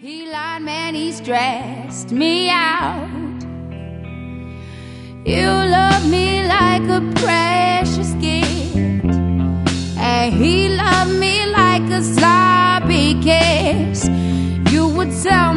He lied, man, he stressed me out. You love me like a precious gift, and he loved me like a sloppy kiss. You would tell